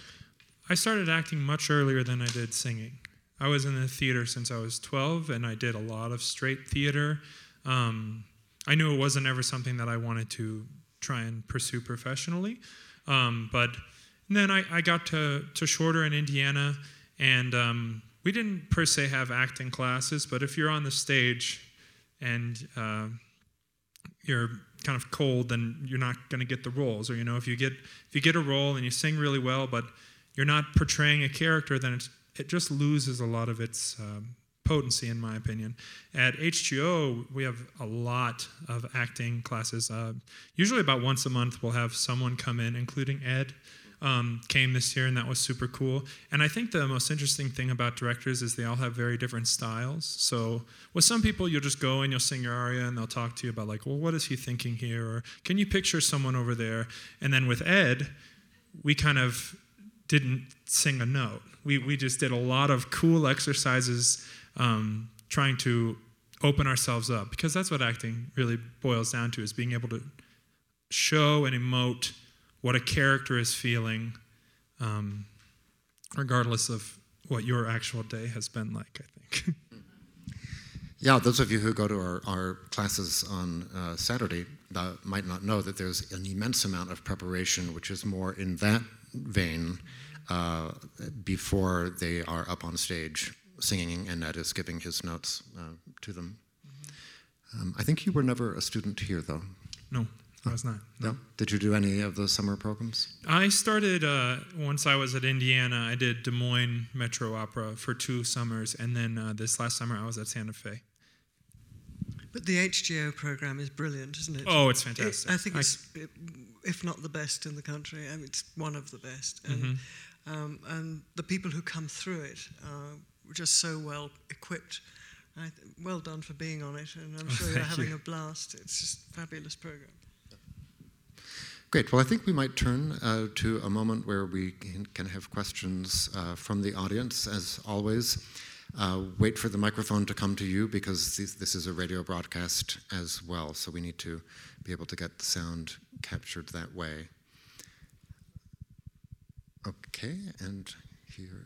I started acting much earlier than I did singing. I was in the theater since I was twelve, and I did a lot of straight theater. Um, I knew it wasn't ever something that I wanted to try and pursue professionally. Um, but then I, I got to, to Shorter in Indiana, and um, we didn't per se have acting classes, but if you're on the stage and uh, you're kind of cold, then you're not going to get the roles. Or, you know, if you get if you get a role and you sing really well, but you're not portraying a character, then it's, it just loses a lot of its um, potency, in my opinion. At H G O, we have a lot of acting classes. Uh, usually about once a month, we'll have someone come in, including Ed, um, came this year, and that was super cool. And I think the most interesting thing about directors is they all have very different styles. So with some people, you'll just go and you'll sing your aria, and they'll talk to you about, like, well, what is he thinking here? Or can you picture someone over there? And then with Ed, we kind of didn't sing a note. We we just did a lot of cool exercises um, trying to open ourselves up, because that's what acting really boils down to, is being able to show and emote what a character is feeling, um, regardless of what your actual day has been like, I think. Yeah, those of you who go to our, our classes on uh, Saturday uh, might not know that there's an immense amount of preparation, which is more in that vein uh, before they are up on stage singing and Ed is giving his notes uh, to them. Mm-hmm. um, I think you were never a student here, though. No, I was not. No? no? Did you do any of the summer programs? I started, uh, once I was at Indiana, I did Des Moines Metro Opera for two summers, and then uh, this last summer I was at Santa Fe. But the H G O program is brilliant, isn't it? Oh, it's fantastic. It, I think I, it's, it, if not the best in the country, I mean, it's one of the best. And, mm-hmm. um, and the people who come through it are just so well equipped. I th- well done for being on it, and I'm oh, sure you're having you. a blast. It's just a fabulous program. Great. Well, I think we might turn uh, to a moment where we can, can have questions uh, from the audience. As always, uh, wait for the microphone to come to you, because this, this is a radio broadcast as well, so we need to be able to get the sound captured that way. Okay, and here.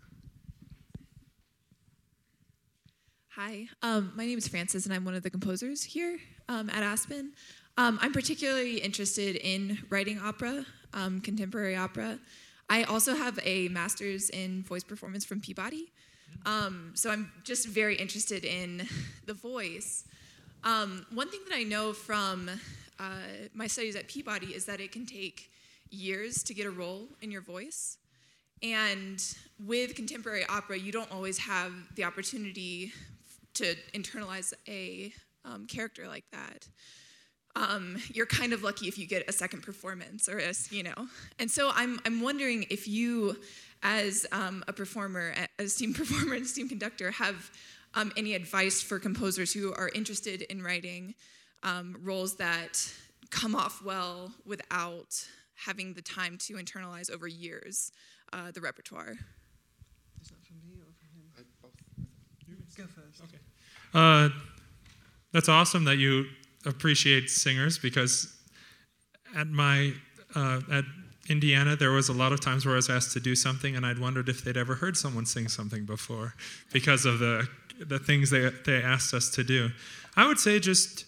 Hi, um, my name is Frances, and I'm one of the composers here um, at Aspen. Um, I'm particularly interested in writing opera, um, contemporary opera. I also have a master's in voice performance from Peabody, um, so I'm just very interested in the voice. Um, one thing that I know from uh, my studies at Peabody is that it can take years to get a role in your voice. And with contemporary opera, you don't always have the opportunity to internalize a um, character like that. um, you're kind of lucky if you get a second performance, or a, you know. And so I'm I'm wondering if you, as um, a performer, a esteemed performer and esteemed conductor, have um, any advice for composers who are interested in writing um, roles that come off well without having the time to internalize over years uh, the repertoire. Is that for me or for him? You go first. Okay. Uh, that's awesome that you appreciate singers, because at my uh, at Indiana there was a lot of times where I was asked to do something and I'd wondered if they'd ever heard someone sing something before because of the the things they they asked us to do. I would say just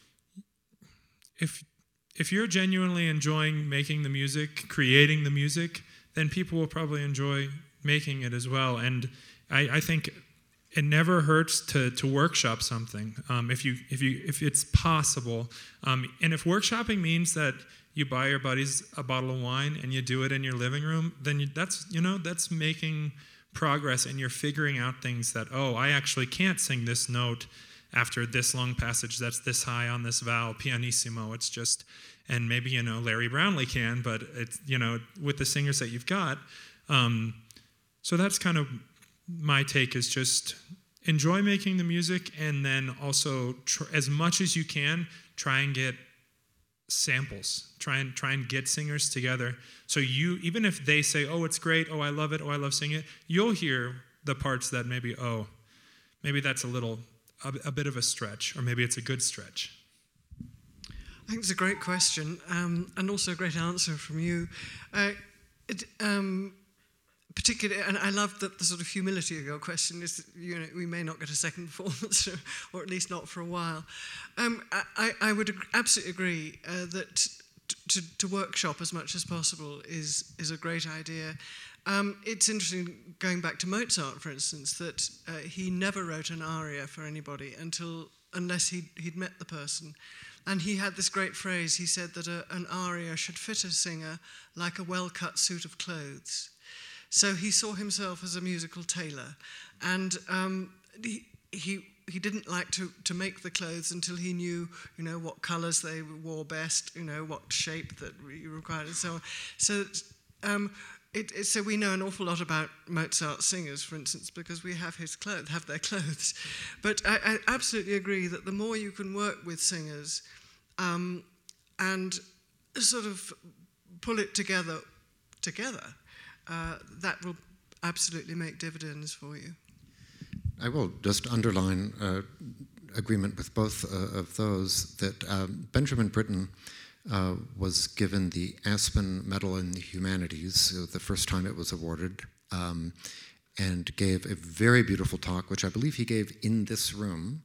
if if you're genuinely enjoying making the music, creating the music, then people will probably enjoy making it as well. And I, I think it never hurts to to workshop something um, if you if you if it's possible. Um, and if workshopping means that you buy your buddies a bottle of wine and you do it in your living room, then you, that's you know that's making progress, and you're figuring out things that, oh, I actually can't sing this note after this long passage that's this high on this vowel pianissimo. It's just, and maybe you know Larry Brownlee can, but it's you know with the singers that you've got. Um, so that's kind of my take, is just enjoy making the music, and then also tr- as much as you can try and get samples. Try and try and get singers together. So you, even if they say, "Oh, it's great. Oh, I love it. Oh, I love singing it," you'll hear the parts that maybe, oh, maybe that's a little, a, a bit of a stretch, or maybe it's a good stretch. I think it's a great question, um, and also a great answer from you. Uh, it, um, particularly, and I love that the sort of humility of your question is that, you know, we may not get a second performance, or, or at least not for a while. Um, I, I would ag- absolutely agree uh, that t- to, to workshop as much as possible is is a great idea. Um, it's interesting, going back to Mozart, for instance, that uh, he never wrote an aria for anybody until unless he'd, he'd met the person. And he had this great phrase. He said that a, an aria should fit a singer like a well-cut suit of clothes. So he saw himself as a musical tailor, and um, he, he he didn't like to, to make the clothes until he knew, you know, what colours they wore best, you know, what shape that you required, and so on. So, um, it, it, so we know an awful lot about Mozart singers, for instance, because we have his clothes, have their clothes. But I, I absolutely agree that the more you can work with singers, um, and sort of pull it together, together. Uh, that will absolutely make dividends for you. I will just underline uh, agreement with both uh, of those, that um, Benjamin Britten uh, was given the Aspen Medal in the Humanities, uh, the first time it was awarded, um, and gave a very beautiful talk, which I believe he gave in this room.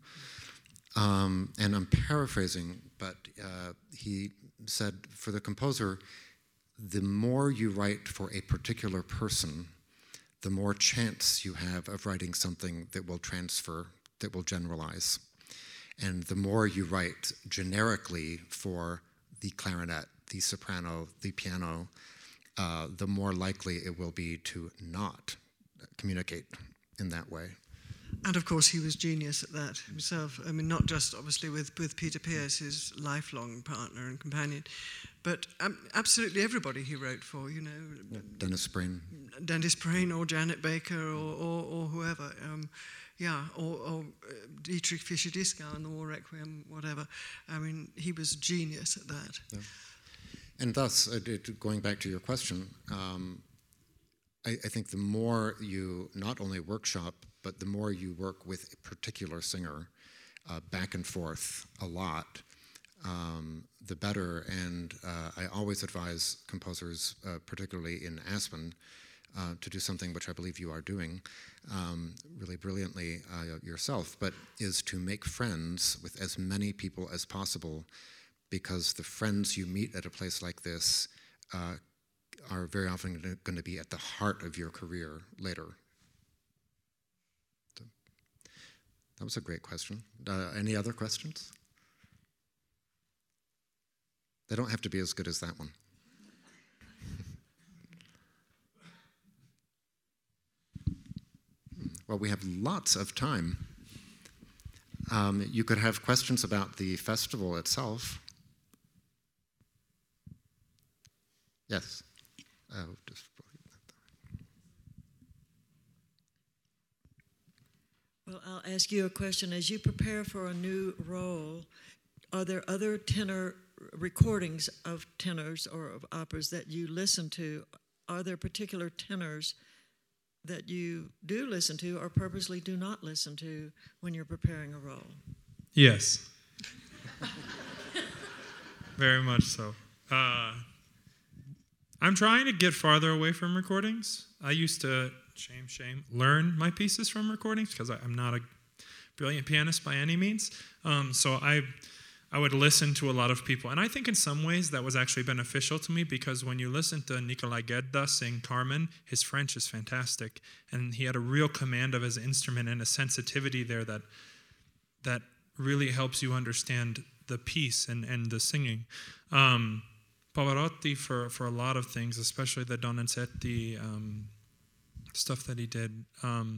Um, and I'm paraphrasing, but uh, he said, for the composer, the more you write for a particular person, the more chance you have of writing something that will transfer, that will generalize. And the more you write generically for the clarinet, the soprano, the piano, uh, the more likely it will be to not communicate in that way. And of course, he was genius at that himself. I mean, not just obviously with, with Peter Pearce, his lifelong partner and companion, but um, absolutely everybody he wrote for, you know. Yeah, Dennis Brain. Dennis Brain or Janet Baker or, or, or whoever. Um, yeah, or, or uh, Dietrich Fischer-Dieskau and the War Requiem, whatever. I mean, he was a genius at that. Yeah. And thus, uh, it, going back to your question, um, I, I think the more you not only workshop, but the more you work with a particular singer uh, back and forth a lot, um, the better. And uh, I always advise composers, uh, particularly in Aspen, uh, to do something which I believe you are doing um, really brilliantly uh, yourself, but is to make friends with as many people as possible, because the friends you meet at a place like this uh, are very often going to be at the heart of your career later. So, that was a great question. Uh, any other questions? They don't have to be as good as that one. Well, we have lots of time. Um, you could have questions about the festival itself. Yes. Oh, just Well, I'll ask you a question. As you prepare for a new role, are there other tenor recordings of tenors or of operas that you listen to? Are there particular tenors that you do listen to or purposely do not listen to when you're preparing a role? Yes. Very much so. Uh, I'm trying to get farther away from recordings. I used to, shame, shame, learn my pieces from recordings because I'm not a brilliant pianist by any means. Um, so I I would listen to a lot of people. And I think in some ways that was actually beneficial to me because when you listen to Nicolai Gedda sing Carmen, his French is fantastic. And he had a real command of his instrument and a sensitivity there that that really helps you understand the piece and, and the singing. Um, Pavarotti, for, for a lot of things, especially the Donizetti um, stuff that he did, um,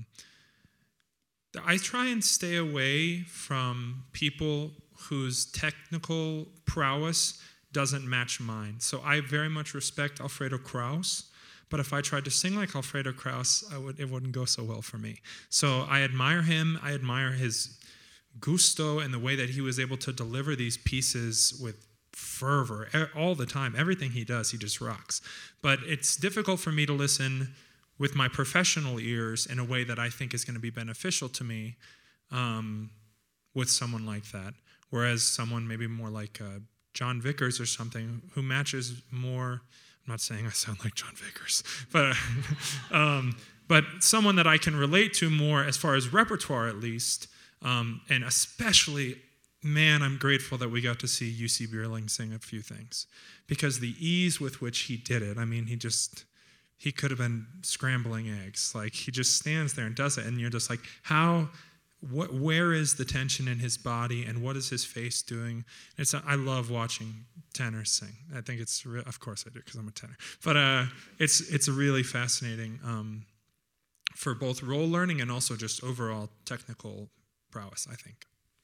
I try and stay away from people whose technical prowess doesn't match mine. So I very much respect Alfredo Kraus, but if I tried to sing like Alfredo Kraus, I would, it wouldn't go so well for me. So I admire him, I admire his gusto and the way that he was able to deliver these pieces with fervor all the time. Everything he does, he just rocks. But it's difficult for me to listen with my professional ears in a way that I think is going to be beneficial to me um, with someone like that. Whereas someone maybe more like uh, John Vickers or something who matches more, I'm not saying I sound like John Vickers, but, um, but someone that I can relate to more as far as repertoire at least, um, and especially, man, I'm grateful that we got to see U C Bierling sing a few things because the ease with which he did it, I mean, he just, he could have been scrambling eggs. Like, he just stands there and does it, and you're just like, how, what, where is the tension in his body, and what is his face doing? It's, I love watching tenors sing. I think it's, re- of course I do, because I'm a tenor. But uh, it's it's really fascinating um, for both role learning and also just overall technical prowess, I think.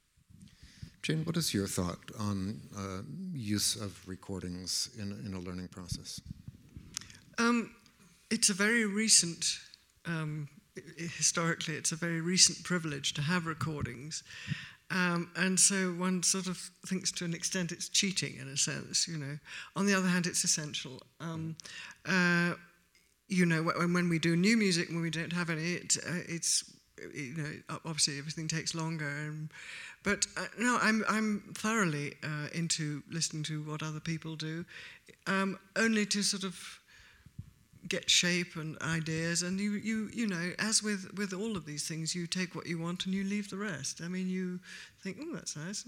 Jane, what is your thought on uh, use of recordings in, in a learning process? Um, it's a very recent, um, historically, it's a very recent privilege to have recordings. Um, and so one sort of thinks to an extent it's cheating in a sense, you know. On the other hand, it's essential. Um, uh, you know, when, when we do new music, when we don't have any, it, uh, it's, you know, obviously everything takes longer. And, but uh, no, I'm I'm thoroughly uh, into listening to what other people do, um, only to sort of get shape and ideas. And you you you know, as with with all of these things, you take what you want and you leave the rest. I mean, you think, oh, that's nice,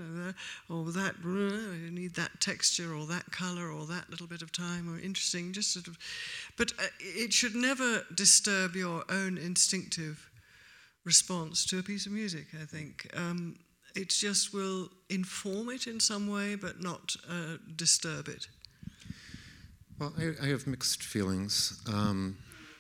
or that you need that texture or that color or that little bit of time or interesting, just sort of. But uh, it should never disturb your own instinctive response to a piece of music, I think. Um, it just will inform it in some way, but not uh, disturb it. Well, I, I have mixed feelings. Um,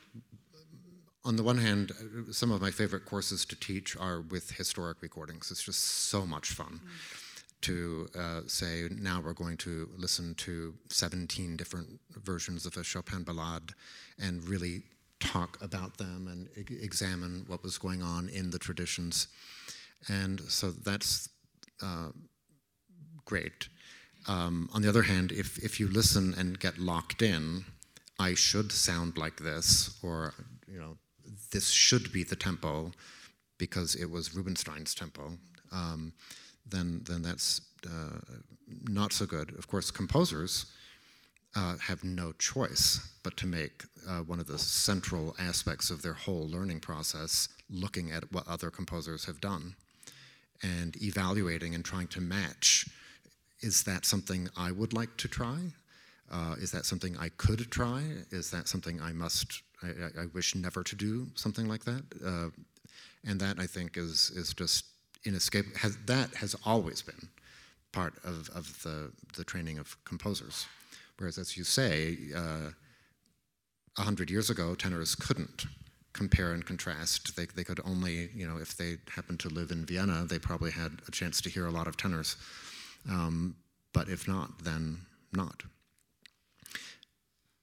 on the one hand, some of my favorite courses to teach are with historic recordings. It's just so much fun mm. to uh, say, now we're going to listen to seventeen different versions of a Chopin ballade and really talk about them and e- examine what was going on in the traditions. And so that's uh, great. Um, on the other hand, if, if you listen and get locked in, I should sound like this, or, you know, this should be the tempo because it was Rubinstein's tempo, um, then, then that's uh, not so good. Of course, composers Uh, have no choice but to make uh, one of the central aspects of their whole learning process looking at what other composers have done and evaluating and trying to match. Is that something I would like to try? Uh, is that something I could try? Is that something I must, I, I wish never to do something like that? Uh, and that, I think, is is just inescapable. Has, that has always been part of, of the, the training of composers. Whereas, as you say, uh, a hundred years ago, tenors couldn't compare and contrast. They they could only, you know, if they happened to live in Vienna, they probably had a chance to hear a lot of tenors. Um, but if not, then not.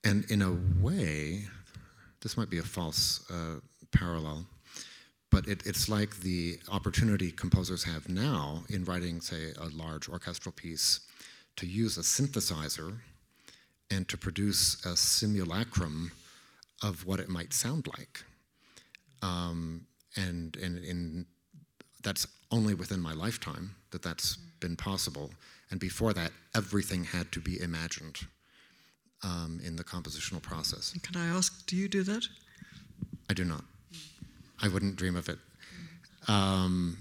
And in a way, this might be a false uh, parallel, but it, it's like the opportunity composers have now in writing, say, a large orchestral piece to use a synthesizer and to produce a simulacrum of what it might sound like. Um, and and in, that's only within my lifetime that that's been possible. And before that, everything had to be imagined um, in the compositional process. Can I ask, do you do that? I do not. I wouldn't dream of it. Um,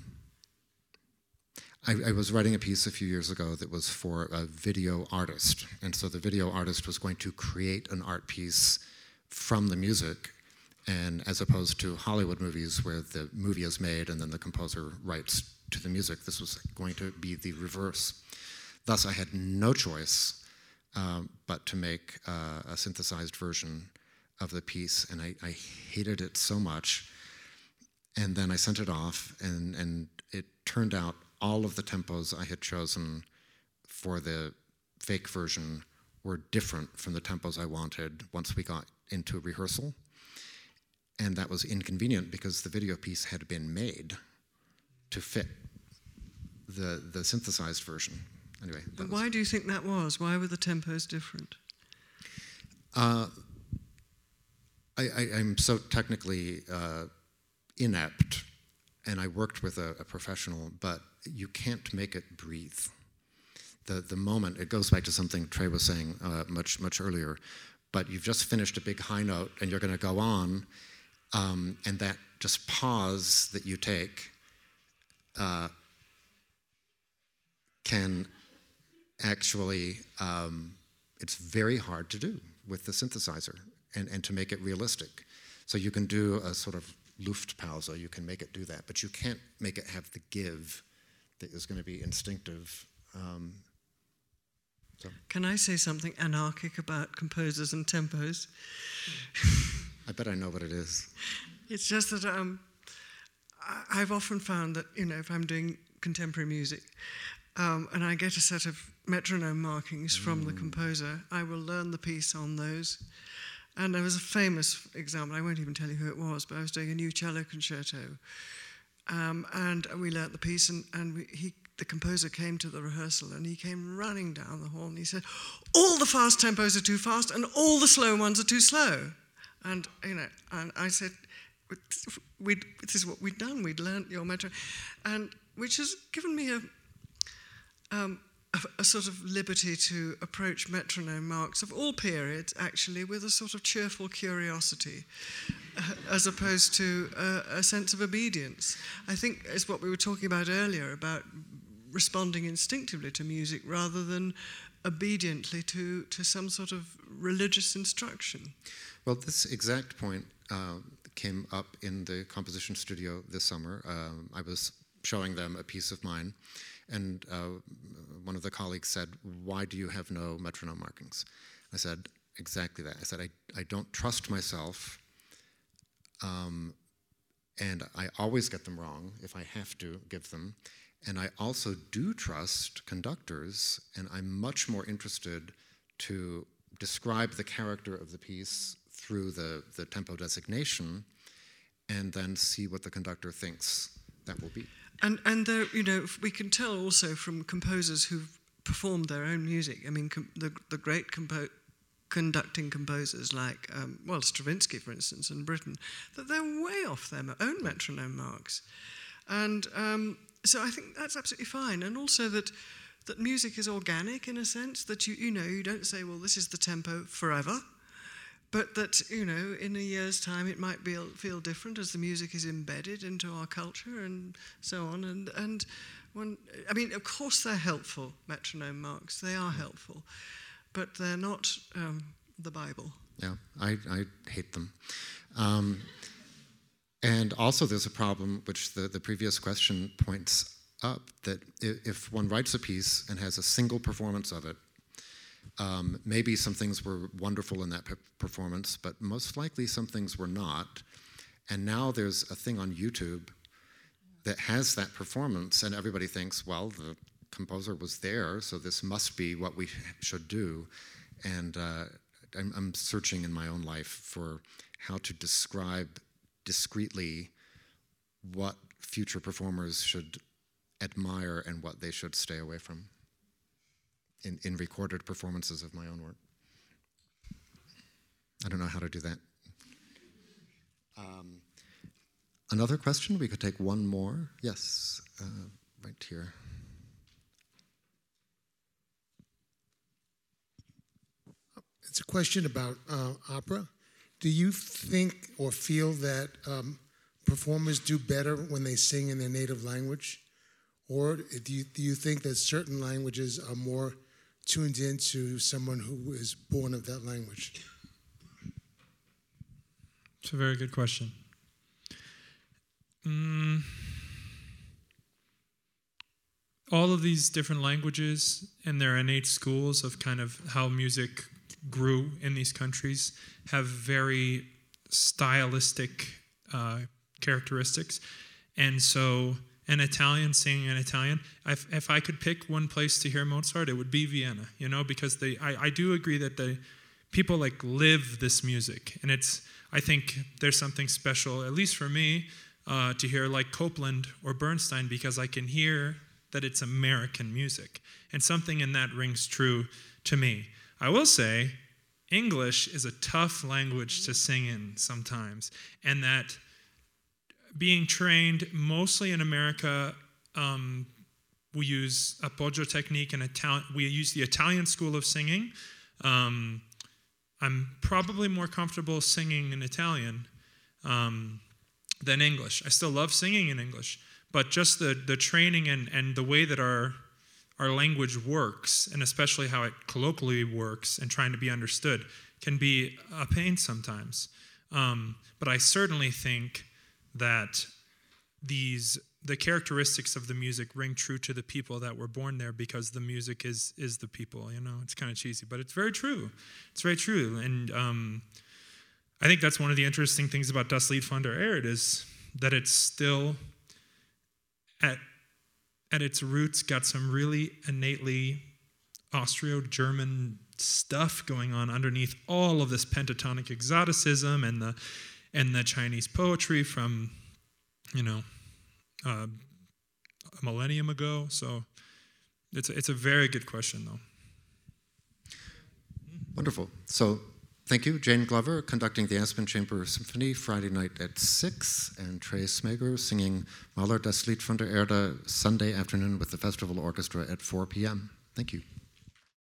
I, I was writing a piece a few years ago that was for a video artist. And so the video artist was going to create an art piece from the music, and as opposed to Hollywood movies where the movie is made and then the composer writes to the music, this was going to be the reverse. Thus, I had no choice um, but to make uh, a synthesized version of the piece, and I, I hated it so much. And then I sent it off, and, and it turned out all of the tempos I had chosen for the fake version were different from the tempos I wanted once we got into rehearsal. And that was inconvenient because the video piece had been made to fit the, the synthesized version. Anyway. But why do you think that was? Why were the tempos different? Uh, I, I, I'm so technically uh, inept, and I worked with a, a professional, but you can't make it breathe. The, the moment, it goes back to something Trey was saying uh, much, much earlier, but you've just finished a big high note and you're going to go on, um, and that just pause that you take uh, can actually, um, it's very hard to do with the synthesizer and, and to make it realistic. So you can do a sort of Luftpause, you can make it do that, but you can't make it have the give that is going to be instinctive. Um, so. Can I say something anarchic about composers and tempos? I bet I know what it is. It's just that um, I- I've often found that, you know, if I'm doing contemporary music um, and I get a set of metronome markings mm. from the composer, I will learn the piece on those. And there was a famous example, I won't even tell you who it was, but I was doing a new cello concerto. Um, and we learnt the piece, and, and we, he, the composer came to the rehearsal, and he came running down the hall, and he said, all the fast tempos are too fast, and all the slow ones are too slow. And, you know, and I said, we'd, this is what we'd done, we'd learnt your metro, and which has given me a, um, a, a sort of liberty to approach metronome marks of all periods, actually, with a sort of cheerful curiosity, uh, as opposed to uh, a sense of obedience. I think it's what we were talking about earlier, about responding instinctively to music rather than obediently to, to some sort of religious instruction. Well, this exact point uh, came up in the composition studio this summer. Um, I was showing them a piece of mine, and uh, one of the colleagues said, why do you have no metronome markings? I said, exactly that. I said, I, I don't trust myself, um, and I always get them wrong if I have to give them. And I also do trust conductors, and I'm much more interested to describe the character of the piece through the, the tempo designation, and then see what the conductor thinks that will be. And and there, you know, we can tell also from composers who've performed their own music. I mean, com- the the great compo- conducting composers like, um, well, Stravinsky, for instance, in Britain, that they're way off their own metronome marks, and um, so I think that's absolutely fine. And also that that music is organic in a sense, that you you know you don't say, well, this is the tempo forever. But that, you know, in a year's time it might be, feel different as the music is embedded into our culture and so on. And, and when, I mean, of course they're helpful, metronome marks. They are helpful. But they're not um, the Bible. Yeah, I, I hate them. Um, and also there's a problem, which the, the previous question points up, that if one writes a piece and has a single performance of it, Um, maybe some things were wonderful in that pe- performance, but most likely some things were not. And now there's a thing on YouTube that has that performance, and everybody thinks, well, the composer was there, so this must be what we should do. And uh, I'm, I'm searching in my own life for how to describe discreetly what future performers should admire and what they should stay away from in, in recorded performances of my own work. I don't know how to do that. Um, another question? We could take one more. Yes, uh, right here. It's a question about uh, opera. Do you think or feel that um, performers do better when they sing in their native language? Or do you, do you think that certain languages are more tuned into someone who is born of that language? It's a very good question. Mm. All of these different languages and their innate schools of kind of how music grew in these countries have very stylistic uh, characteristics. And so an Italian singing in Italian, if, if I could pick one place to hear Mozart, it would be Vienna, you know, because they, I, I do agree that the people like live this music. And it's, I think there's something special, at least for me, uh, to hear like Copland or Bernstein, because I can hear that it's American music. And something in that rings true to me. I will say, English is a tough language to sing in sometimes, and that being trained mostly in America, um, we use appoggio technique and Italian. We use the Italian school of singing. Um, I'm probably more comfortable singing in Italian um, than English. I still love singing in English, but just the the training and and the way that our our language works, and especially how it colloquially works and trying to be understood, can be a pain sometimes. Um, but I certainly think that these the characteristics of the music ring true to the people that were born there, because the music is is the people. You know, it's kind of cheesy, but it's very true. It's very true, and um, I think that's one of the interesting things about Das Lied von der Erde is that it's still at at its roots got some really innately Austro-German stuff going on underneath all of this pentatonic exoticism and the and the Chinese poetry from, you know, uh, a millennium ago. So it's a, it's a very good question, though. Wonderful. So thank you, Jane Glover, conducting the Aspen Chamber Symphony Friday night at six, and Trey Smager singing Mahler Das Lied von der Erde Sunday afternoon with the Festival Orchestra at four p.m. Thank you.